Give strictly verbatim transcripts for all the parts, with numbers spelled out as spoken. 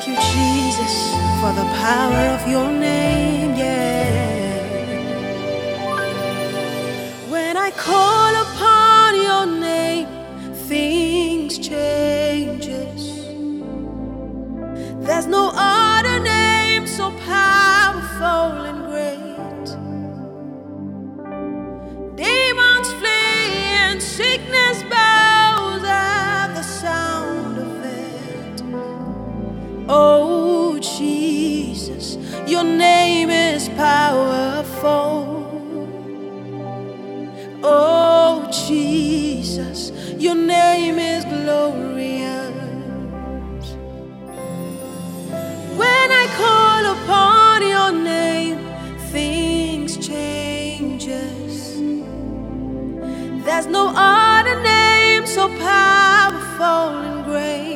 Thank you, Jesus, for the power of your name, yeah. When I call upon your name, things changes. There's no other name so powerful and great. Demons flee and sickness bows at the sound of it. Oh Jesus, your name is powerful. Oh Jesus, your name is glorious. When I call upon your name, things changes. There's no other name so powerful and great.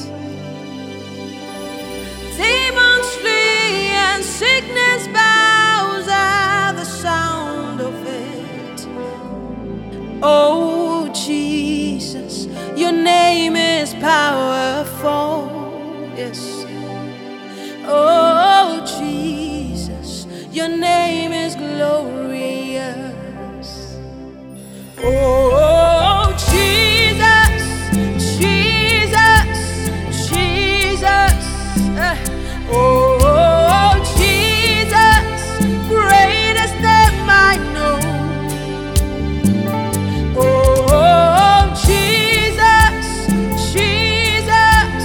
Demons flee and sickness bows at the sound of it. Oh Jesus, your name is powerful. Yes. Oh Jesus, your name is glorious. Oh Jesus, Jesus, Jesus. Uh, oh Jesus, greatest name I know. Oh Jesus, Jesus,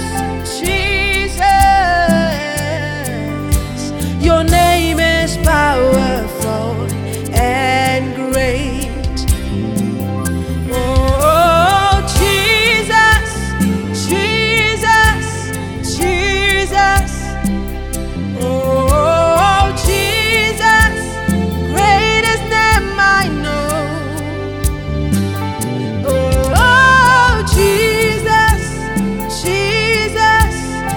Jesus. Your name is powerful and great. Oh Jesus, Jesus, Jesus. Oh Jesus, greatest name I know. Oh Jesus, Jesus,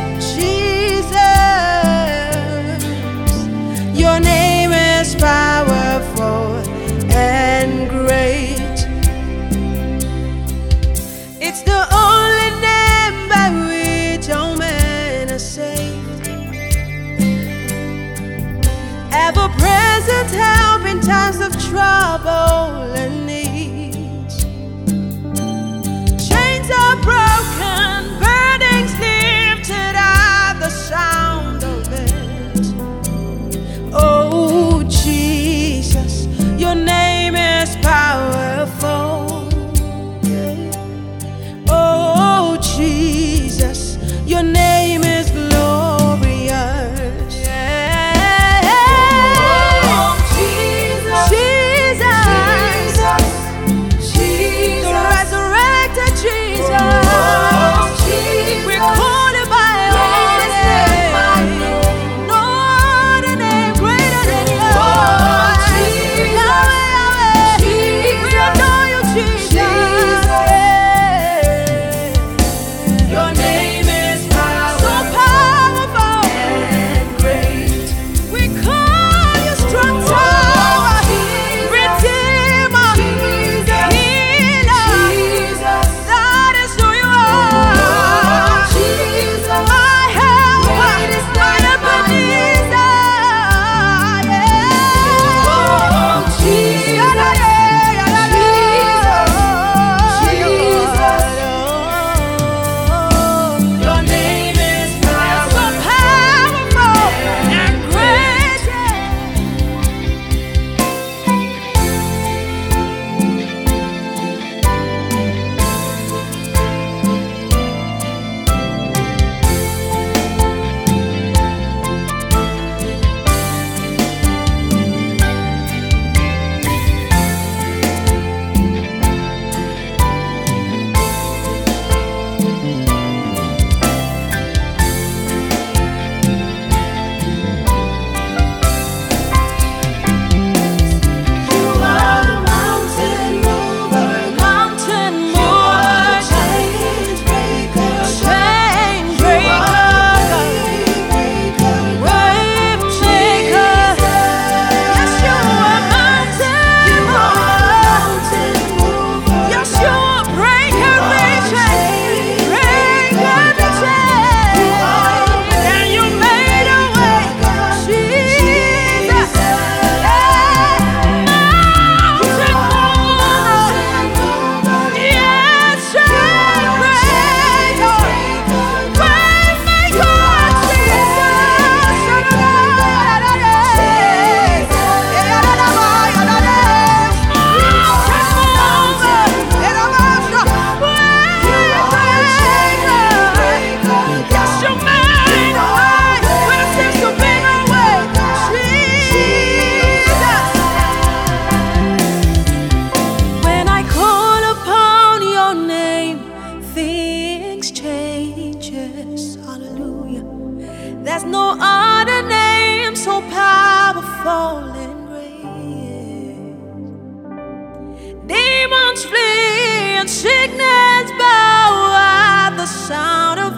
Jesus. Your name is powerful and great. It's the only name by which all men are saved. Ever present help in times of trouble and need. Chains are broken, burdens lifted at the sound of it. Oh Jesus, your name is powerful. Yeah. Oh Jesus, your name is glorious. Yeah. Oh Jesus, Jesus, Jesus. Demons flee and sickness bow at the sound of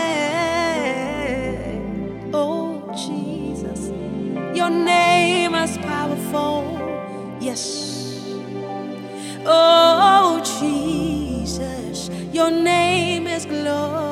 it. Oh Jesus, your name is powerful. Yes. Oh Jesus, your name is glorious.